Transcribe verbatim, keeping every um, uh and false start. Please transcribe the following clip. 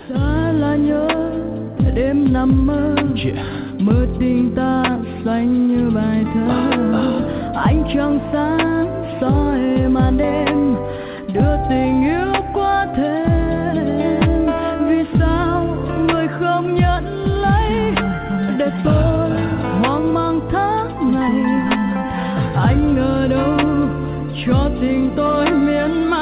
Xa là nhớ đêm nằm mơ, yeah. Mơ tình ta xanh như bài thơ, ánh trăng sáng soi màn đêm đưa tình yêu qua thêm. Vì sao người không nhận lấy để tôi hoang mang tháng ngày? Anh ở đâu cho tình tôi miên man?